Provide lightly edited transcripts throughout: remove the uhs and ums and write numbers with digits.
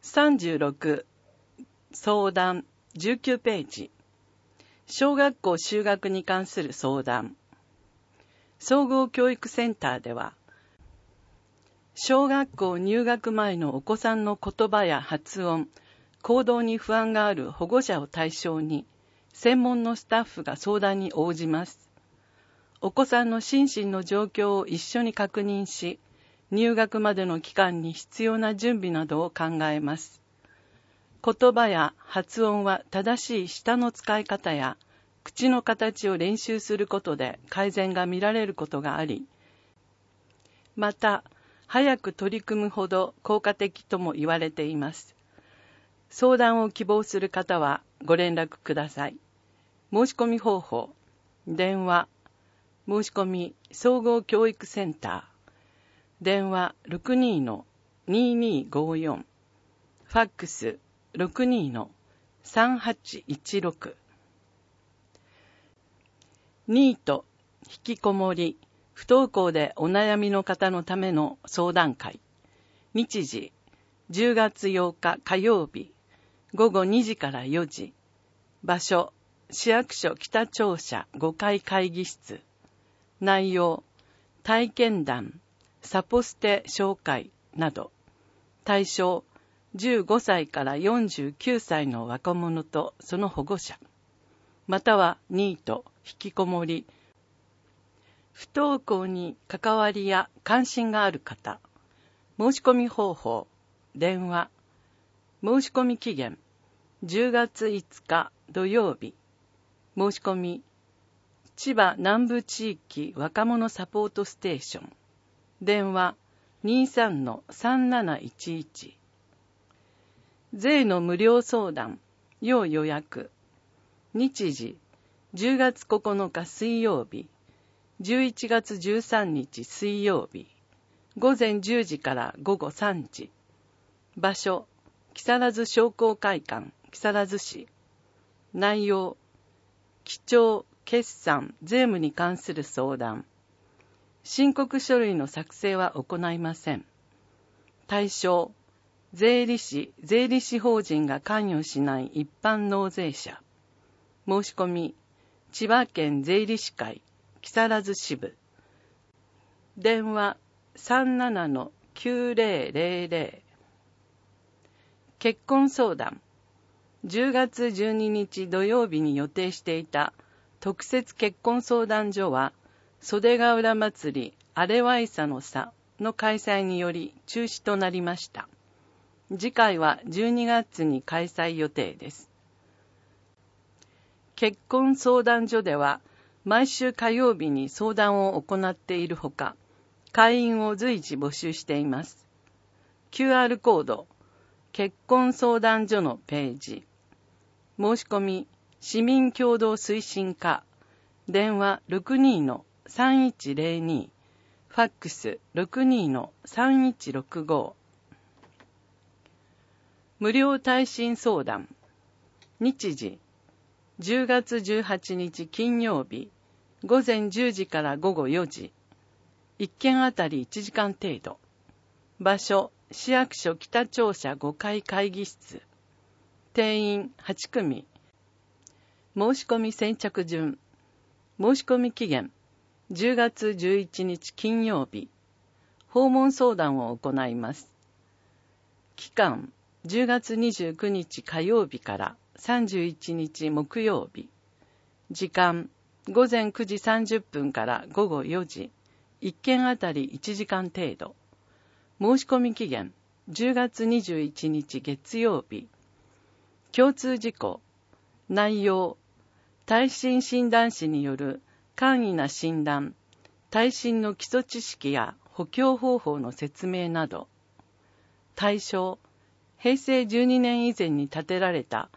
36相談19ページ。小学校就学に関する相談。総合教育センターでは、小学校入学前のお子さんの言葉や発音、行動に不安がある保護者を対象に、専門のスタッフが相談に応じます。お子さんの心身の状況を一緒に確認し、入学までの期間に必要な準備などを考えます。言葉や発音は正しい舌の使い方や口の形を練習することで改善が見られることがあり、また、早く取り組むほど効果的とも言われています。相談を希望する方はご連絡ください。申し込み方法、電話、申し込み総合教育センター、電話 62-2254、ファックス 62-3816。ニート、引きこもり、不登校でお悩みの方のための相談会。日時、10月8日火曜日、午後2時から4時。場所、市役所北庁舎5階会議室。内容、体験談、サポステ紹介など。対象、15歳から49歳の若者とその保護者。またはニート、引きこもり、不登校に関わりや関心がある方。申し込み方法、電話。申し込み期限、10月5日土曜日。申し込み、千葉南部地域若者サポートステーション。電話 23-3711。税の無料相談、要予約。日時、10月9日水曜日、11月13日水曜日、午前10時から午後3時。場所、木更津商工会館、木更津市。内容、記帳、決算、税務に関する相談。申告書類の作成は行いません。対象、税理士、税理士法人が関与しない一般納税者。申し込み、千葉県税理士会、木更津支部。電話 37-9000。結婚相談。10月12日土曜日に予定していた特設結婚相談所は、袖ヶ浦祭りあれわいさの差の開催により中止となりました。次回は12月に開催予定です。結婚相談所では、毎週火曜日に相談を行っているほか、会員を随時募集しています。QR コード、結婚相談所のページ。申し込み、市民共同推進課、電話 62-3102、ファックス 62-3165。無料耐震相談。日時、10月18日金曜日、午前10時から午後4時。1件あたり1時間程度。場所、市役所北庁舎5階会議室。定員8組。申し込み先着順。申し込み期限、10月11日金曜日。訪問相談を行います。期間、10月29日火曜日から31日木曜日。時間、午前9時30分から午後4時。1件あたり1時間程度。申し込み期限、10月21日月曜日。共通事項。内容、耐震診断士による簡易な診断、耐震の基礎知識や補強方法の説明など。対象、平成12年以前に建てられた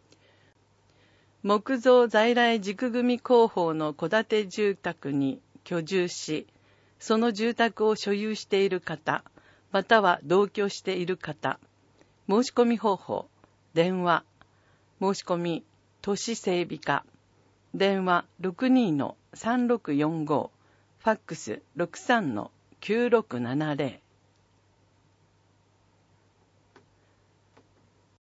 木造在来軸組工法の戸建て住宅に居住し、その住宅を所有している方、または同居している方。申し込み方法、電話。申し込み、都市整備課。電話 62-3645、ファックス 63-9670。